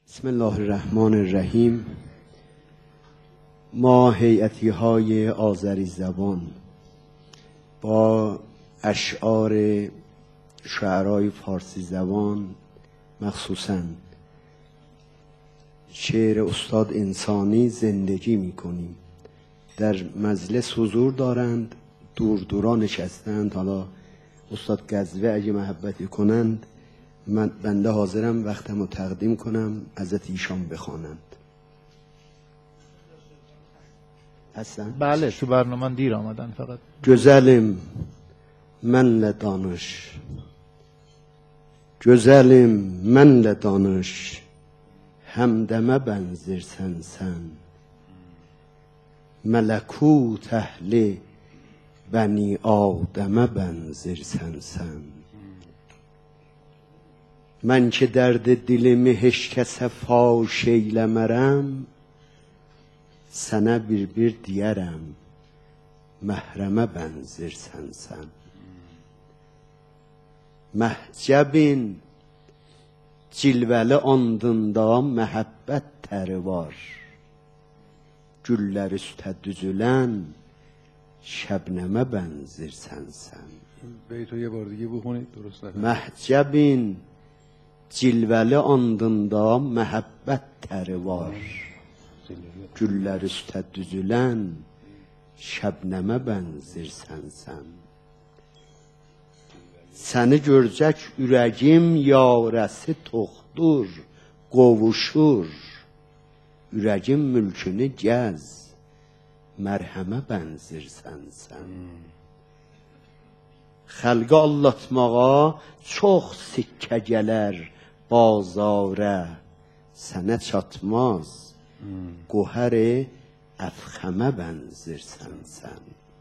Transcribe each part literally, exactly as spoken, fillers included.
بسم الله الرحمن الرحیم. ما هیئتی های آذری زبان با اشعار شعرای فارسی زبان، مخصوصاً شعر استاد انسانی زندگی می کنیم. در مجلس حضور دارند، دور دورا نشستند. حالا استاد گزوه اگه محبتی کنند، من بنده حاضرم وقتم رو تقدیم کنم، ازت ایشان بخوانند. هستن؟ بله، تو برنامه دیر آمدن. فقط Güzelim mənlə danış, Güzelim mənlə danış, Həmdəmə bənzirsən sən, Mələkut əhli Bəni Adəmə bənzirsən sən. Mən ki dərdi dilimi heç kəsə faş eyləmərəm, Sənə bir-bir deyərəm, Məhrəmə bənzirsən sən. Məhcəbin cilvəli andında məhəbbət təri var, Güllər üstə düzülən şəbnəmə bənzirsən sən. بیتو یه بار دیگه بخونید درست نکنید. Məhcəbin cilvəli andında məhəbbət təri var, Güllər üstə düzülən şəbnəmə bənzirsən sən. Səni görcək ürəgim yarəsi toxdur, qovuşur, Ürəgim mülkünü gəz, mərhəmə bənzirsən sən. Xəlqə allatmağa çox sikkə gələr bazara, Sənə çatmaz, qohər-i əfxəmə bənzirsən sən.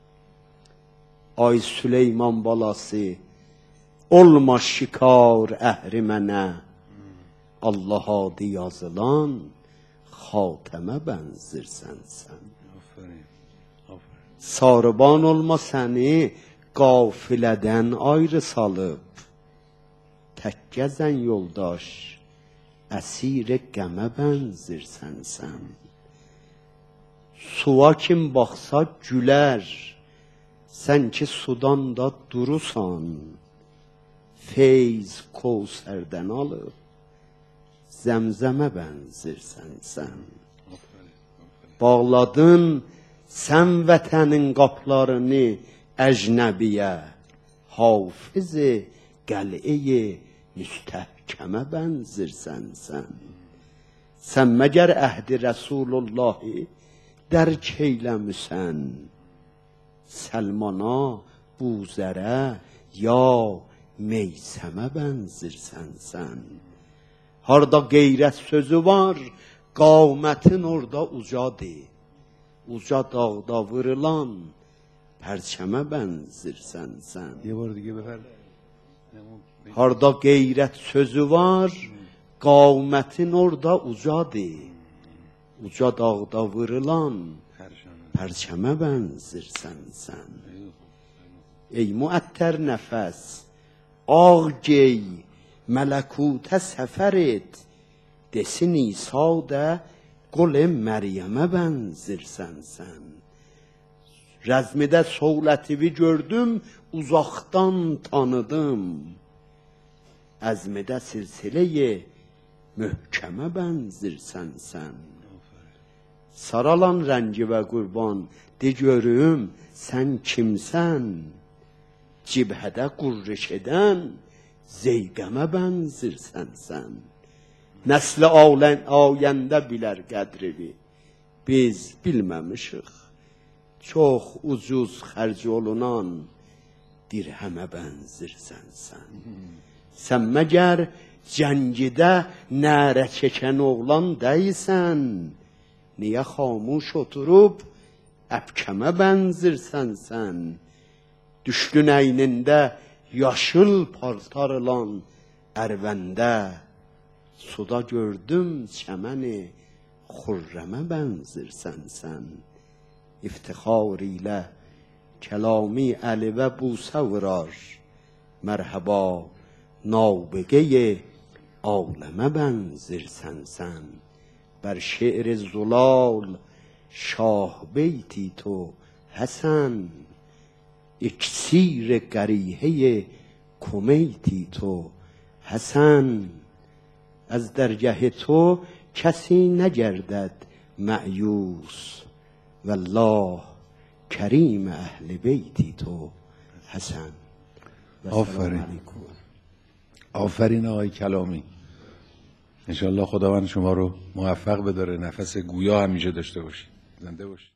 Ay Süleyman balası, olma şikar əhri mənə, Allah adı yazılan xatəmə bənzirsən sən. آفرین آفرین. Sarıban olma səni qafilədən ayrı salıb, Tək gəzən yoldaş, əsir-i qəmə bənzirsən sən. Suya kim baxsa gülər, sən ki sudan da durusan, Feyz Kevsərdən alıb, Zəmzəmə bənzirsən sən. Bağladın sən vətənin qaplarını əcnəbiyə, Hafiz-i qəl'ə-i müstəhkəmə bənzirsən sən. Sən məgər əhdi Rəsulullahı dərk eyləmisən, Səlmana, Buzərə, ya Meysəmə bənzirsən sən. Harda qeyrət sözü var, qamətin orada ucadır, Uca dağda vırılan pərçəmə bənzirsən sən. یه بار دیگه بفرد. Harda qeyrət sözü var, qamətin orada ucadır, Uca dağda vırılan pərçəmə bənzirsən sən. Ey müəttər nəfəs, ağ gey, mələkutə səfər et, Desin İsa da qol-i Məryəmə bənzirsən sən. Rəzmidə soğlətivi gördüm, uzaqdan tanıdım, Əzmidə silsilə-i möhkəmə bənzirsən sən. Saralan rəngi və qurban, de görüm sən kimsən, Cibhədə qurriş edən zeyqəmə bənzirsən sən. Nəsli ayəndə bilər qədrini, biz bilməmişik, çox ucuz xərc olunan dirhəmə bənzirsən sən. Sən məgər cəngidə nərə çəkən oğlan deysən, niyə xamuş oturub əbkəmə bənzirsən sən. Düşdün əynində yaşıl paltarlan ərvəndə, suda gördüm çəməni xurrəmə bənzirsən sən. İftixar ilə kəlami əlivə busə vurar, mərhəba nabıqə-i عالمه بن زر سنسن. بر شعر زلال شاه بیتی تو حسن. اکسیر قریحه کمیتی تو حسن. از درگه تو کسی نگردد مأیوس. والله کریم اهل بیتی تو حسن. و السلام آفرین. علیکم. آفرین آقای کلامی. انشالله خداوند شما رو موفق بداره، نفس گویا همیشه داشته باشید. زنده باشید.